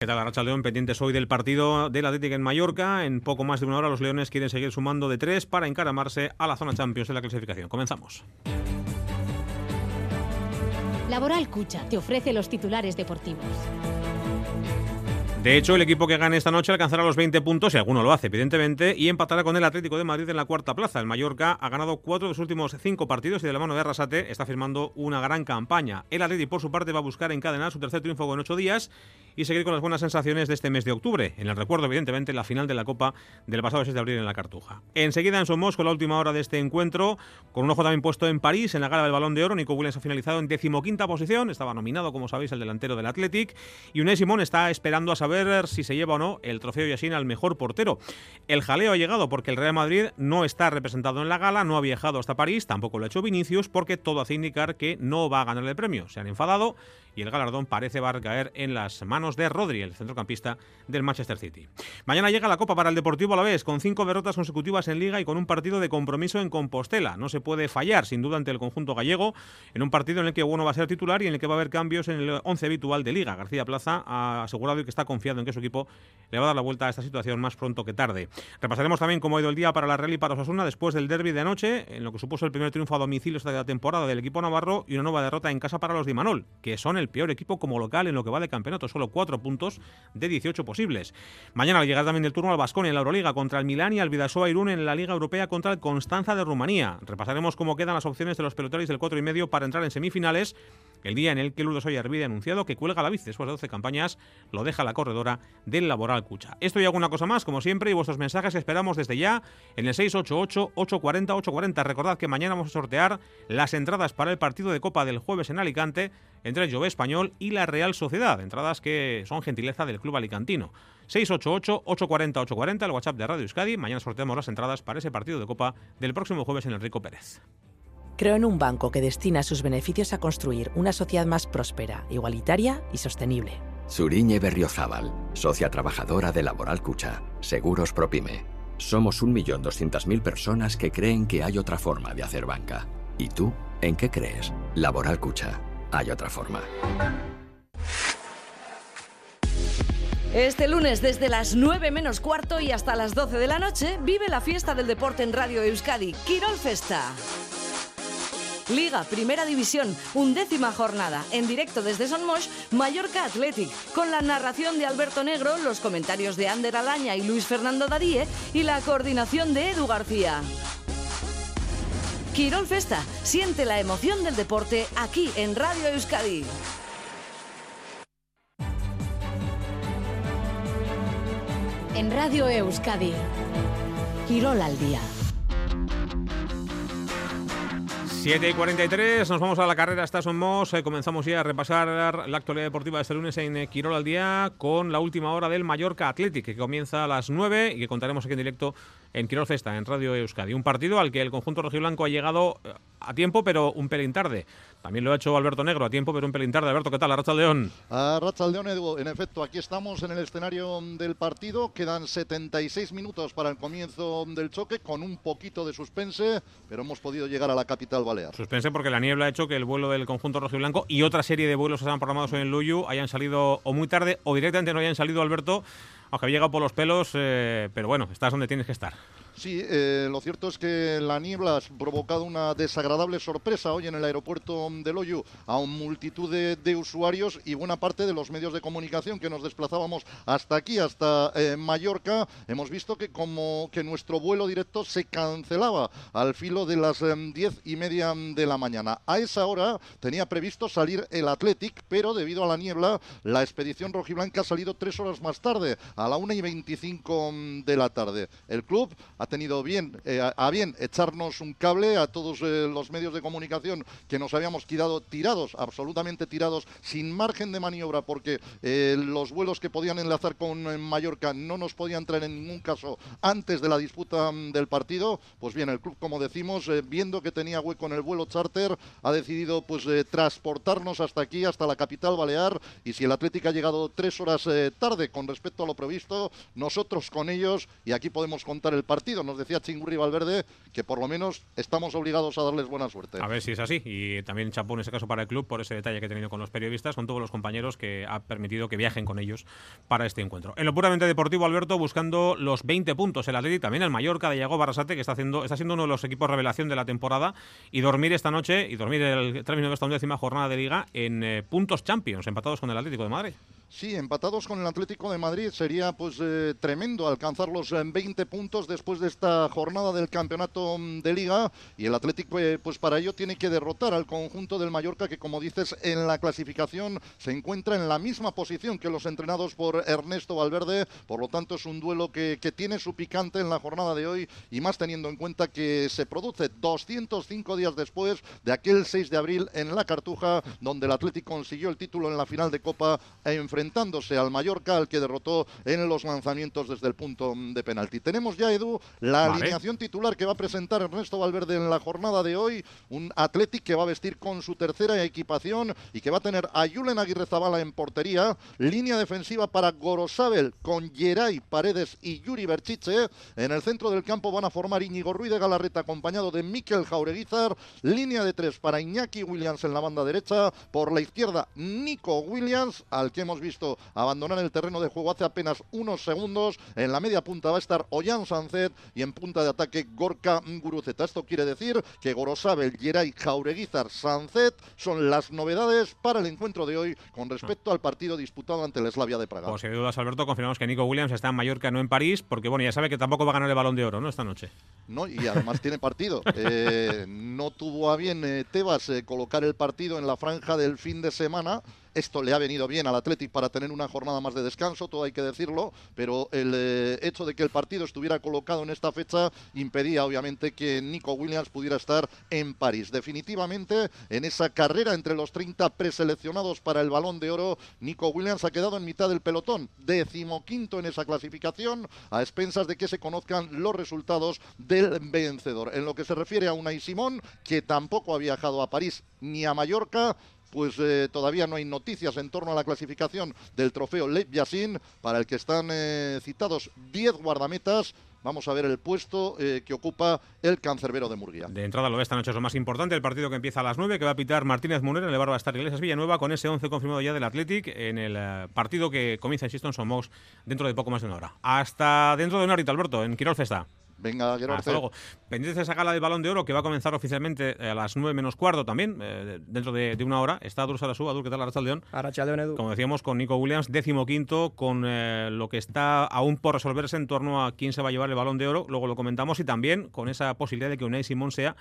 ¿Qué tal, Arratsaldeón? Pendientes hoy del partido del Athletic en Mallorca. En poco más de una hora los leones quieren seguir sumando de 3 para encaramarse a la zona Champions de la clasificación. Comenzamos. Laboral Cucha te ofrece los titulares deportivos. De hecho, el equipo que gane esta noche alcanzará los 20 puntos, si alguno lo hace, evidentemente, y empatará con el Atlético de Madrid en la cuarta plaza. El Mallorca ha ganado 4 de sus últimos 5 partidos y de la mano de Arrasate está firmando una gran campaña. El Atlético, por su parte, va a buscar encadenar su tercer triunfo en 8 días y seguir con las buenas sensaciones de este mes de octubre. En el recuerdo, evidentemente, la final de la Copa del pasado 6 de abril en la Cartuja. Enseguida en Somos, con la última hora de este encuentro, con un ojo también puesto en París, en la gala del Balón de Oro. Nico Williams ha finalizado en 15ª posición, estaba nominado, como sabéis, el delantero del Athletic, y Unai Simón está esperando a saber si se lleva o no el trofeo Yashin al mejor portero. El jaleo ha llegado porque el Real Madrid no está representado en la gala, no ha viajado hasta París, tampoco lo ha hecho Vinicius, porque todo hace indicar que no va a ganar el premio. Se han enfadado y el galardón parece va a caer en las manos de Rodri, el centrocampista del Manchester City. Mañana llega la Copa para el Deportivo Alavés, con 5 derrotas consecutivas en Liga y con un partido de compromiso en Compostela. No se puede fallar, sin duda, ante el conjunto gallego, en un partido en el que uno va a ser titular y en el que va a haber cambios en el 11 habitual de Liga. García Plaza ha asegurado que está confiado en que su equipo le va a dar la vuelta a esta situación más pronto que tarde. Repasaremos también cómo ha ido el día para la Real y para Osasuna después del derbi de anoche, en lo que supuso el primer triunfo a domicilio esta temporada del equipo navarro y una nueva derrota en casa para los de Imanol, que son el peor equipo como local en lo que va de campeonato, solo 4 puntos de 18 posibles. Mañana llegará también el turno al Baskonia en la Euroliga contra el Milán y al Vidasoa Irún en la Liga Europea contra el Constanza de Rumanía. Repasaremos cómo quedan las opciones de los pelotaris del 4,5 para entrar en semifinales, el día en el que Lourdes Oyarbide ha anunciado que cuelga la bici después de 12 campañas, lo deja la corredora del Laboral Cucha. Esto y alguna cosa más, como siempre, y vuestros mensajes que esperamos desde ya en el 688-840-840. Recordad que mañana vamos a sortear las entradas para el partido de Copa del jueves en Alicante entre el Jove Español y la Real Sociedad, entradas que son gentileza del club alicantino. 688-840-840, el WhatsApp de Radio Euskadi. Mañana sorteamos las entradas para ese partido de Copa del próximo jueves en el Rico Pérez. Creo en un banco que destina sus beneficios a construir una sociedad más próspera, igualitaria y sostenible. Zuriñe Berriozábal, socia trabajadora de Laboral Cucha, Seguros Propime. Somos 1.200.000 personas que creen que hay otra forma de hacer banca. ¿Y tú? ¿En qué crees? Laboral Cucha. Hay otra forma. Este lunes, desde las 9 menos cuarto y hasta las 12 de la noche, vive la fiesta del deporte en Radio Euskadi, Kirol Festa. Liga, Primera División, 11ª jornada, en directo desde Son Moix, Mallorca Athletic, con la narración de Alberto Negro, los comentarios de Ander Alaña y Luis Fernando Daríe y la coordinación de Edu García. Kirol Festa, siente la emoción del deporte aquí en Radio Euskadi. En Radio Euskadi, Kirol al día. 7:43, nos vamos a la carrera hasta Son Moix. Comenzamos ya a repasar la actualidad deportiva de este lunes en Kirol al día con la última hora del Mallorca Athletic, que comienza a las 9 y que contaremos aquí en directo en Kirol Festa, en Radio Euskadi. Un partido al que el conjunto rojiblanco ha llegado a tiempo, pero un pelín tarde. También lo ha hecho Alberto Negro, a tiempo, pero un pelín tarde. Alberto, ¿qué tal? Arratsaldeón. Arratsaldeón, Edu. En efecto, aquí estamos en el escenario del partido. Quedan 76 minutos para el comienzo del choque, con un poquito de suspense, pero hemos podido llegar a la capital balear. Suspense porque la niebla ha hecho que el vuelo del conjunto rojiblanco y otra serie de vuelos que estaban programados en Loiu hayan salido o muy tarde o directamente no hayan salido, Alberto, aunque había llegado por los pelos, pero bueno, estás donde tienes que estar. Sí, lo cierto es que la niebla ha provocado una desagradable sorpresa hoy en el aeropuerto de Loiu a multitud de usuarios y buena parte de los medios de comunicación que nos desplazábamos hasta aquí, hasta Mallorca. Hemos visto que nuestro vuelo directo se cancelaba al filo de las 10:30 de la mañana. A esa hora tenía previsto salir el Athletic, pero debido a la niebla, la expedición rojiblanca ha salido 3 horas más tarde, a la 1:25 de la tarde. El club ha tenido a bien echarnos un cable a todos los medios de comunicación que nos habíamos quedado tirados, absolutamente tirados, sin margen de maniobra, porque los vuelos que podían enlazar con Mallorca no nos podían traer en ningún caso antes de la disputa del partido. Pues bien, el club, como decimos, viendo que tenía hueco en el vuelo charter, ha decidido transportarnos hasta aquí, hasta la capital balear, y si el Atlético ha llegado 3 horas tarde con respecto a lo previsto, nosotros con ellos, y aquí podemos contar el partido. partido. Nos decía Chingurri Valverde que por lo menos estamos obligados a darles buena suerte. A ver si es así, y también chapó en ese caso para el club por ese detalle que ha tenido con los periodistas, con todos los compañeros, que ha permitido que viajen con ellos para este encuentro. En lo puramente deportivo, Alberto, buscando los 20 puntos el Athletic, también el Mallorca de Yago Barrasate, que está siendo uno de los equipos revelación de la temporada, y dormir esta noche, y dormir el término de esta 11ª jornada de Liga en puntos Champions, empatados con el Atlético de Madrid. Sí, empatados con el Atlético de Madrid. Sería pues tremendo alcanzar los 20 puntos después de esta jornada del campeonato de Liga, y el Atlético pues para ello tiene que derrotar al conjunto del Mallorca, que como dices en la clasificación se encuentra en la misma posición que los entrenados por Ernesto Valverde. Por lo tanto es un duelo que tiene su picante en la jornada de hoy, y más teniendo en cuenta que se produce 205 días después de aquel 6 de abril en la Cartuja, donde el Atlético consiguió el título en la final de Copa enfrentándose al Mallorca, al que derrotó en los lanzamientos desde el punto de penalti. Tenemos ya, Edu, la alineación titular que va a presentar Ernesto Valverde en la jornada de hoy. Un Athletic que va a vestir con su tercera equipación y que va a tener a Julen Aguirrezabala en portería, línea defensiva para Gorosabel con Geray Paredes y Yuri Berchiche. En el centro del campo van a formar Íñigo Ruiz de Galarreta acompañado de Mikel Jaureguizar, línea de 3 para Iñaki Williams en la banda derecha, por la izquierda Nico Williams, al que hemos visto abandonar el terreno de juego hace apenas unos segundos. En la media punta va a estar Ollán Sancet y en punta de ataque Gorka Guruzeta. Esto quiere decir que Gorosabel, Geray, Jaureguizar, Sancet son las novedades para el encuentro de hoy con respecto al partido disputado ante el Slavia de Praga. Pues sin dudas, Alberto, confirmamos que Nico Williams está en Mallorca, no en París, porque bueno, ya sabe que tampoco va a ganar el Balón de Oro, ¿no?, esta noche. No, y además tiene partido. No tuvo a bien Tebas colocar el partido en la franja del fin de semana. Esto le ha venido bien al Athletic para tener una jornada más de descanso, todo hay que decirlo, pero el hecho de que el partido estuviera colocado en esta fecha impedía obviamente que Nico Williams pudiera estar en París. Definitivamente, en esa carrera entre los 30 preseleccionados para el Balón de Oro, Nico Williams ha quedado en mitad del pelotón, 15º en esa clasificación, a expensas de que se conozcan los resultados del vencedor. En lo que se refiere a Unai Simón, que tampoco ha viajado a París ni a Mallorca, pues todavía no hay noticias en torno a la clasificación del trofeo Lev Yassin, para el que están citados 10 guardametas. Vamos a ver el puesto que ocupa el cancerbero de Murguía. De entrada lo de esta noche es lo más importante, el partido que empieza a las 9, que va a pitar Martínez Munera, en el bar va a estar Iglesias Villanueva, con ese 11 confirmado ya del Athletic, en el partido que comienza, insisto, en Somos dentro de poco más de una hora. Hasta dentro de una horita, Alberto, en Quirol Festa. Venga, Gerard. Hasta luego. Pendientes de esa gala del Balón de Oro, que va a comenzar oficialmente a las 9 menos cuarto también, dentro de una hora. Está Adur Sarasú. Adur, ¿qué tal? Arratsaldeon. Arratsaldeon, Edu. Como decíamos, con Nico Williams, 15º, con lo que está aún por resolverse en torno a quién se va a llevar el Balón de Oro. Luego lo comentamos, y también con esa posibilidad de que Unai Simón sea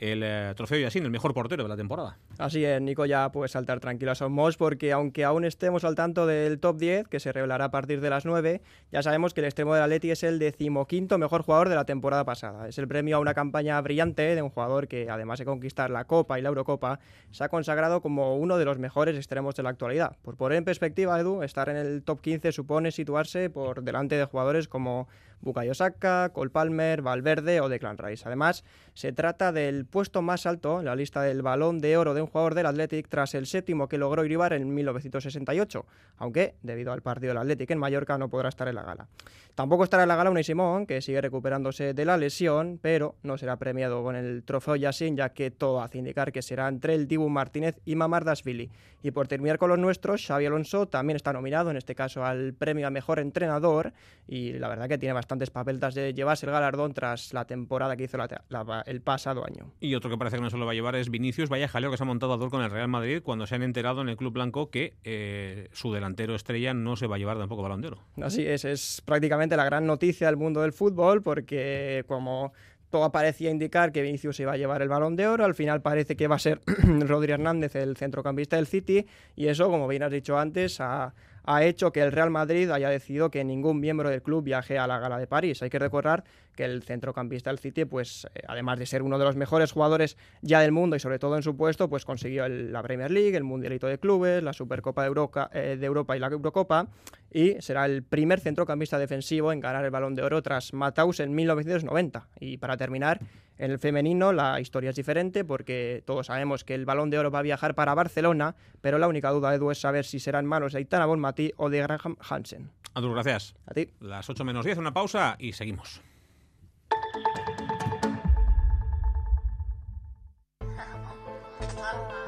el trofeo Yassin, el mejor portero de la temporada. Así es, Nico ya puede saltar tranquilo a Somos, porque aunque aún estemos al tanto del top 10, que se revelará a partir de las 9, ya sabemos que el extremo del Atleti es el 15º mejor jugador de la temporada pasada. Es el premio a una campaña brillante de un jugador que, además de conquistar la Copa y la Eurocopa, se ha consagrado como uno de los mejores extremos de la actualidad. Por poner en perspectiva, Edu, estar en el top 15 supone situarse por delante de jugadores como Bukayo Saka, Cole Palmer, Valverde o Declan Rice. Además, se trata del puesto más alto en la lista del Balón de Oro de un jugador del Athletic, tras el 7º que logró Iribar en 1968, aunque debido al partido del Athletic en Mallorca no podrá estar en la gala. Tampoco estará en la gala Unai Simón, que sigue recuperándose de la lesión, pero no será premiado con el trofeo Yassin, ya que todo hace indicar que será entre el Dibu Martínez y Mamardashvili. Y por terminar con los nuestros, Xabi Alonso también está nominado, en este caso al premio a mejor entrenador, y la verdad que tiene bastantes papeletas de llevarse el galardón tras la temporada que hizo el pasado año. Y otro que parece que no se lo va a llevar es Vinicius. Vaya jaleo que se ha montado a Dor con el Real Madrid cuando se han enterado en el Club Blanco que su delantero estrella no se va a llevar tampoco Balón de Oro. Así es prácticamente la gran noticia del mundo del fútbol, porque como todo parecía indicar que Vinicius se iba a llevar el Balón de Oro, al final parece que va a ser Rodri Hernández, el centrocampista del City, y eso, como bien has dicho antes, ha hecho que el Real Madrid haya decidido que ningún miembro del club viaje a la gala de París. Hay que recordar que el centrocampista del City, pues además de ser uno de los mejores jugadores ya del mundo y sobre todo en su puesto, pues consiguió la Premier League, el Mundialito de Clubes, la Supercopa de Europa y la Eurocopa, y será el primer centrocampista defensivo en ganar el Balón de Oro tras Matthäus en 1990. Y para terminar, en el femenino la historia es diferente, porque todos sabemos que el Balón de Oro va a viajar para Barcelona, pero la única duda, Edu, es saber si será en manos de Aitana Bonmatí o de Graham Hansen. Adur, gracias. A ti. Las 8 menos 10, una pausa y seguimos.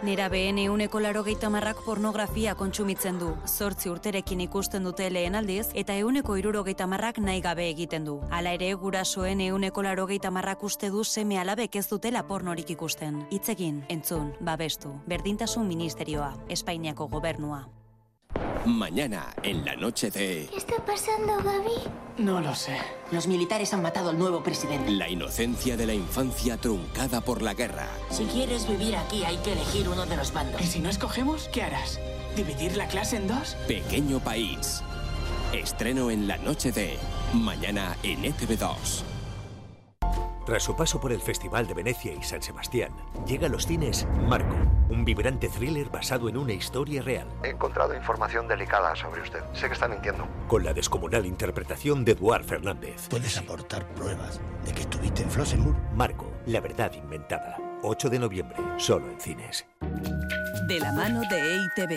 Nerabeen 80% pornografia kontsumitzen du. 8 urterekin ikusten dute lehen aldiz, eta 70% nahi gabe egiten du. Hala ere, gurasoen 80% uste du seme alabek ez dutela pornorik ikusten. Hitzekin, entzun, babestu. Berdintasun Ministerioa, Espainiako Gobernua. Mañana, en la noche de... ¿Qué está pasando, Gaby? No lo sé. Los militares han matado al nuevo presidente. La inocencia de la infancia truncada por la guerra. Si quieres vivir aquí, hay que elegir uno de los bandos. ¿Y si no escogemos, qué harás? ¿Dividir la clase en dos? Pequeño país. Estreno en la noche de... Mañana en ETV2. Tras su paso por el Festival de Venecia y San Sebastián, llega a los cines Marco, un vibrante thriller basado en una historia real. He encontrado información delicada sobre usted. Sé que está mintiendo. Con la descomunal interpretación de Eduard Fernández. ¿Puedes aportar pruebas de que estuviste en Flossenburg? Marco, la verdad inventada. 8 de noviembre, solo en cines. De la mano de EITV.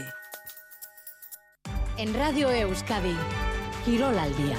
En Radio Euskadi, Quirol al día.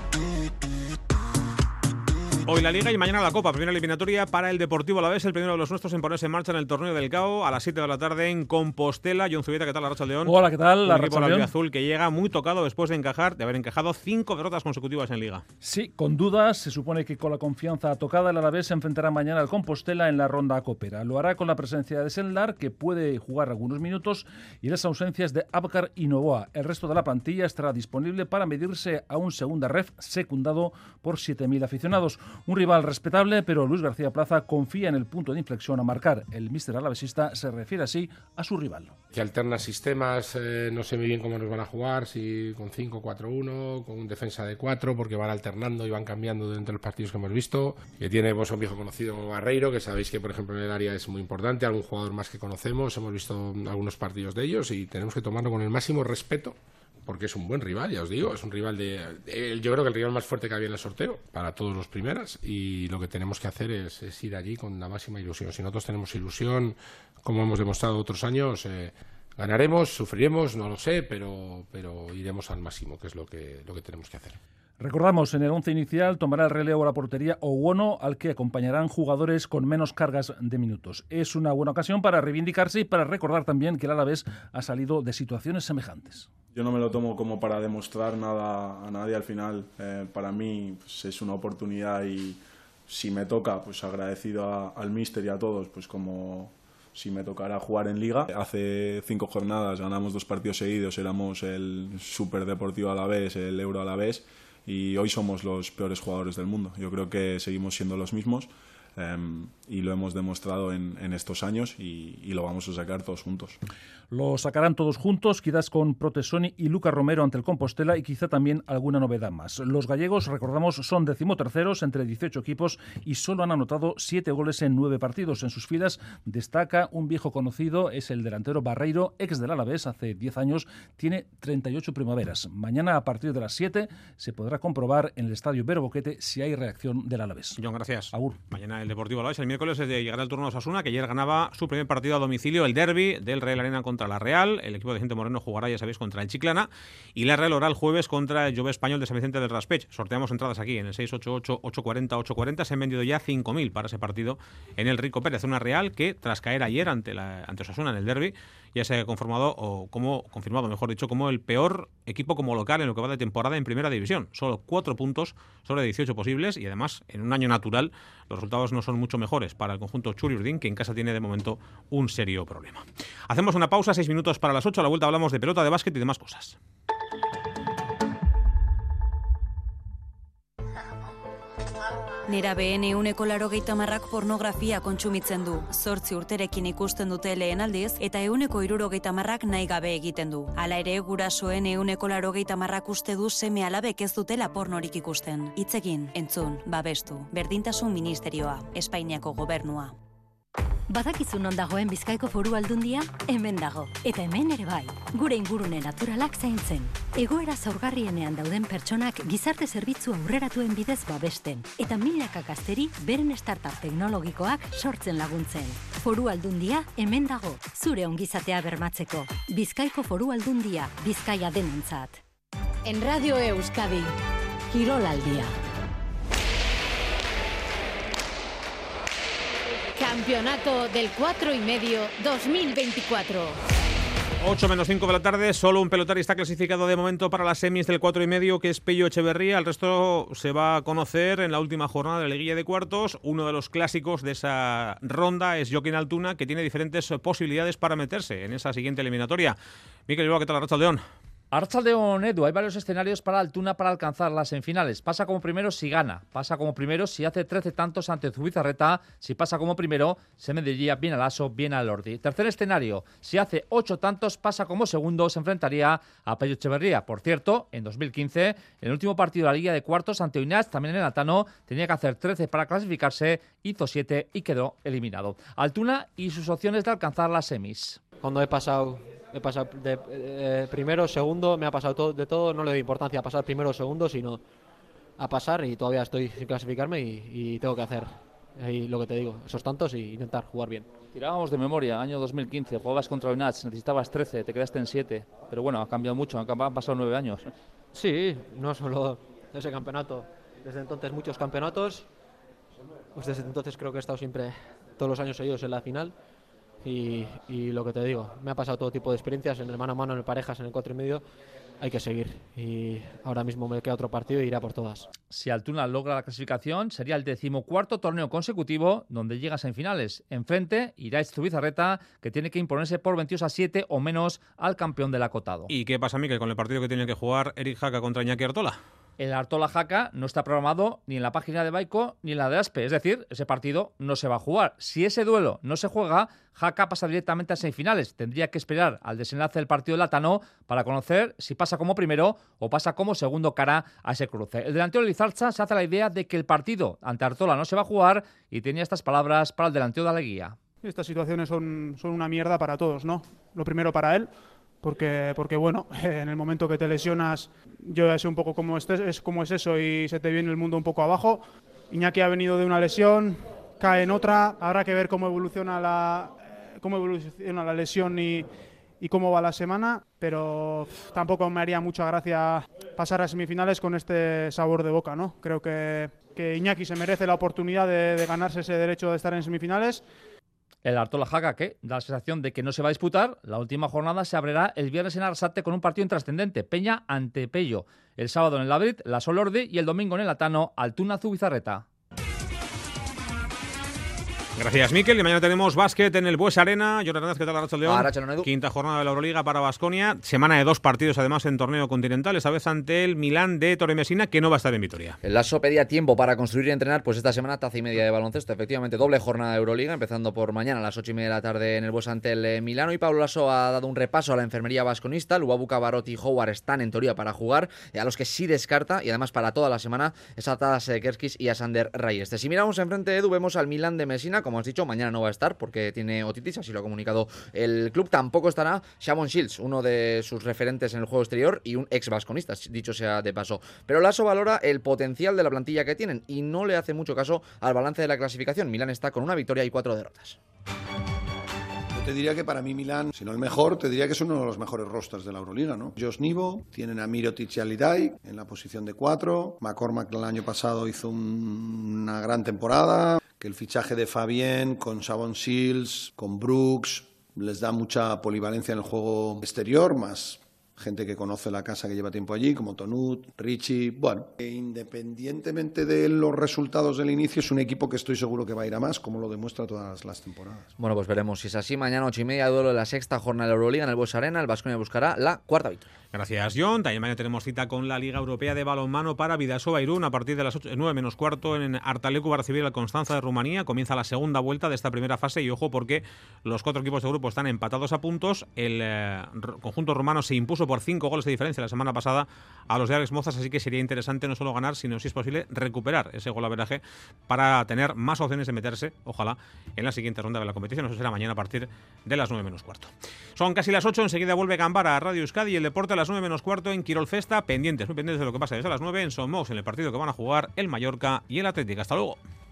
Hoy la Liga y mañana la Copa, primera eliminatoria para el Deportivo Alavés, el primero de los nuestros en ponerse en marcha en el torneo del CAO a las 7 de la tarde en Compostela. John Zubieta, ¿qué tal, Arratsaldeon? Hola, ¿qué tal? Un equipo azul que llega muy tocado después de haber encajado 5 derrotas consecutivas en Liga. Sí, con dudas. Se supone que con la confianza tocada el Alavés se enfrentará mañana al Compostela en la ronda copera. Lo hará con la presencia de Sendlar, que puede jugar algunos minutos, y las ausencias de Abkar y Novoa. El resto de la plantilla estará disponible para medirse a un segunda ref secundado por 7.000 aficionados. Un rival respetable, pero Luis García Plaza confía en el punto de inflexión a marcar. El míster alavesista se refiere así a su rival. Que alterna sistemas, no sé muy bien cómo nos van a jugar, si con 5-4-1, con un defensa de 4, porque van alternando y van cambiando durante los partidos que hemos visto. Que tiene un viejo conocido como Barreiro, que sabéis que por ejemplo en el área es muy importante, algún jugador más que conocemos, hemos visto algunos partidos de ellos y tenemos que tomarlo con el máximo respeto. Porque es un buen rival, ya os digo, es un rival yo creo que el rival más fuerte que había en el sorteo, para todos los primeras, y lo que tenemos que hacer es ir allí con la máxima ilusión. Si nosotros tenemos ilusión, como hemos demostrado otros años, ganaremos, sufriremos, no lo sé, pero iremos al máximo, que es lo que tenemos que hacer. Recordamos, en el 11 inicial tomará el relevo a la portería Owono, al que acompañarán jugadores con menos cargas de minutos. Es una buena ocasión para reivindicarse y para recordar también que el Alavés ha salido de situaciones semejantes. Yo no me lo tomo como para demostrar nada a nadie al final. Para mí pues, es una oportunidad y si me toca, pues agradecido al míster y a todos, pues como si me tocara jugar en Liga. Hace 5 jornadas ganamos 2 partidos seguidos, éramos el Super Deportivo Alavés, el Euro Alavés, y hoy somos los peores jugadores del mundo. Yo creo que seguimos siendo los mismos y lo hemos demostrado en estos años y lo vamos a sacar todos juntos. Lo sacarán todos juntos, quizás con Protesoni y Lucas Romero ante el Compostela y quizá también alguna novedad más. Los gallegos, recordamos, son 13º entre 18 equipos y solo han anotado 7 goles en 9 partidos. En sus filas destaca un viejo conocido, es el delantero Barreiro, ex del Alavés, hace 10 años, tiene 38 primaveras. Mañana a partir de las 7 se podrá comprobar en el Estadio Vero Boquete si hay reacción del Alavés. John, gracias. Agur. Mañana el Deportivo Alavés, el miércoles llegará el turno a Osasuna, que ayer ganaba su primer partido a domicilio, el derbi del Real Arena contra la Real. El equipo de Vicente Moreno jugará, ya sabéis, contra el Chiclana, y la Real hará el jueves contra el Jove Español de San Vicente del Raspeig. Sorteamos entradas aquí en el 688-840-840. Se han vendido ya 5.000 para ese partido en el Rico Pérez. Una Real que, tras caer ayer ante Osasuna en el derbi, ya se ha confirmado como el peor equipo como local en lo que va de temporada en Primera División. Solo 4 puntos sobre 18 posibles, y además en un año natural los resultados no son mucho mejores para el conjunto Txuri-Urdin, que en casa tiene de momento un serio problema. Hacemos una pausa, 6 minutos para las 8. A la vuelta hablamos de pelota, de básquet y demás cosas. Nerabeen 80% pornografia kontsumitzen du. 8 urterekin ikusten dute lehen aldiz, eta 70% nahi gabe egiten du. Hala ere, gurasoen 80% uste du seme alabek ez dutela pornorik ikusten. Hitzekin, entzun, babestu. Berdintasun Ministerioa, Espainiako Gobernua. Badakizu non dagoen Bizkaiko Foru Aldundia? Hemen dago. Eta hemen ere bai. Gure ingurune naturalak zaintzen. Egoera zaurgarrienean dauden pertsonak gizarte zerbitzu aurreratuen bidez babesten. Eta milaka gazteri beren startup teknologikoak sortzen laguntzen. Foru Aldundia hemen dago. Zure ongizatea bermatzeko. Bizkaiko Foru Aldundia, Bizkaia denentzat. En Radio Euskadi, Quirol al día. Campeonato del 4,5 2024. 8 menos 5 de la tarde, solo un pelotari está clasificado de momento para las semis del 4,5, que es Pello Echeverría. El resto se va a conocer en la última jornada de la liguilla de cuartos. Uno de los clásicos de esa ronda es Joaquín Altuna, que tiene diferentes posibilidades para meterse en esa siguiente eliminatoria. Mikel Bilbao, ¿qué tal, Arratsaldeon? Arratsaldeon, Edu, hay varios escenarios para Altuna para alcanzar las semifinales. Pasa como primero si gana, pasa como primero si hace 13 tantos ante Zubizarreta, si pasa como primero se mediría bien a Lasso, bien a Lordi. Tercer escenario, si hace 8 tantos, pasa como segundo, se enfrentaría a Pello Echeverría. Por cierto, en 2015, en el último partido de la Liga de Cuartos ante Oinaz, también en el Altano, tenía que hacer 13 para clasificarse, hizo 7 y quedó eliminado. Altuna y sus opciones de alcanzar las semis. Cuando he pasado de primero, segundo, me ha pasado de todo, no le doy importancia a pasar primero o segundo, sino a pasar, y todavía estoy sin clasificarme y tengo que hacer ahí lo que te digo, esos tantos, y intentar jugar bien. Tirábamos de memoria, año 2015, jugabas contra Oinaz, necesitabas 13, te quedaste en 7, pero bueno, ha cambiado mucho, han pasado 9 años. Sí, no solo ese campeonato, desde entonces muchos campeonatos, pues desde entonces creo que he estado siempre, todos los años seguidos en la final. Y lo que te digo, me ha pasado todo tipo de experiencias en el mano a mano, en el parejas, en el 4,5, hay que seguir. Y ahora mismo me queda otro partido y iré a por todas. Si Altuna logra la clasificación, sería el 14º torneo consecutivo donde llega a semifinales. Enfrente irá Zubizarreta, que tiene que imponerse por 22-7 o menos al campeón del acotado. ¿Y qué pasa, Mikel, con el partido que tiene que jugar Eric Jaca contra Iñaki Artola? El Artola Jaca no está programado ni en la página de Baico ni en la de Aspe, es decir, ese partido no se va a jugar. Si ese duelo no se juega, Jaca pasa directamente a semifinales. Tendría que esperar al desenlace del partido del Latano para conocer si pasa como primero o pasa como segundo cara a ese cruce. El delantero Lizarza se hace la idea de que el partido ante Artola no se va a jugar y tenía estas palabras para el delantero de Aleguía. Estas situaciones son una mierda para todos, ¿no? Lo primero para él. Porque bueno, en el momento que te lesionas, yo ya sé un poco cómo es eso y se te viene el mundo un poco abajo. Iñaki ha venido de una lesión, cae en otra, habrá que ver cómo evoluciona la lesión y cómo va la semana, pero tampoco me haría mucha gracia pasar a semifinales con este sabor de boca, ¿no? Creo que Iñaki se merece la oportunidad de ganarse ese derecho de estar en semifinales. El Artola Jaca, que da la sensación de que no se va a disputar. La última jornada se abrirá el viernes en Arrasate con un partido intrascendente, Peña ante Pello. El sábado en el Labrit, Lasso Lordi, y el domingo en el Latano, Altuna Zubizarreta. Gracias, Mikel. Y mañana tenemos básquet en el Bues Arena. Jorge Hernández, ¿qué tal, Arratsaldeon? Quinta jornada de la Euroliga para Baskonia. Semana de 2 partidos, además, en torneo continental. Esta vez ante el Milán de Torre Messina, que no va a estar en Vitoria. El Lasso pedía tiempo para construir y entrenar, pues esta semana taza y media de baloncesto. Efectivamente, doble jornada de Euroliga, empezando por mañana a las 8:30 de la tarde en el Bues ante el Milano. Y Pablo Lasso ha dado un repaso a la enfermería vasconista. Lubabuca, Barotti y Howard están en teoría para jugar, a los que sí descarta, y además para toda la semana, es a Tadas Kerskis y a Sander Rayeste. Si miramos enfrente, Edu, vemos al Milán de Messina. Como has dicho, mañana no va a estar porque tiene otitis, así lo ha comunicado el club. Tampoco estará Shavon Shields, uno de sus referentes en el juego exterior y un ex vasconista, dicho sea de paso. Pero Lasso valora el potencial de la plantilla que tienen y no le hace mucho caso al balance de la clasificación. Milán está con una victoria y 4 derrotas. Te diría que para mí Milán, si no el mejor, te diría que es uno de los mejores rosters de la Euroliga, ¿no? Josh Nivo, tienen a Mirotic y a Lidai en la posición de 4. McCormack el año pasado hizo una gran temporada. Que el fichaje de Fabien con Shavon Shields, con Brooks, les da mucha polivalencia en el juego exterior, más gente que conoce la casa, que lleva tiempo allí, como Tonut, Richie. Bueno, independientemente de los resultados del inicio, es un equipo que estoy seguro que va a ir a más, como lo demuestra todas las temporadas. Bueno, pues veremos si es así. Mañana 8:30, duelo de la sexta jornada de la Euroliga en el Bues Arena. El Baskonia buscará la cuarta victoria. Gracias, John. También mañana tenemos cita con la Liga Europea de Balonmano para Bidasoa Irún a partir de las 9 menos cuarto en Artalecu va a recibir al Constanza de Rumanía. Comienza la segunda vuelta de esta primera fase y ojo porque los 4 equipos de grupo están empatados a puntos. El conjunto rumano se impuso por 5 goles de diferencia la semana pasada a los de Alex Mozas, así que sería interesante no solo ganar, sino si es posible recuperar ese golaveraje para tener más opciones de meterse, ojalá, en la siguiente ronda de la competición. Eso será mañana a partir de las 9 menos cuarto. Son casi las 8, enseguida vuelve Gambara a Radio Euskadi y el deporte a las 9 menos cuarto en Quirol Festa, muy pendientes de lo que pasa desde las 9 en Somos, en el partido que van a jugar el Mallorca y el Atlético. Hasta luego.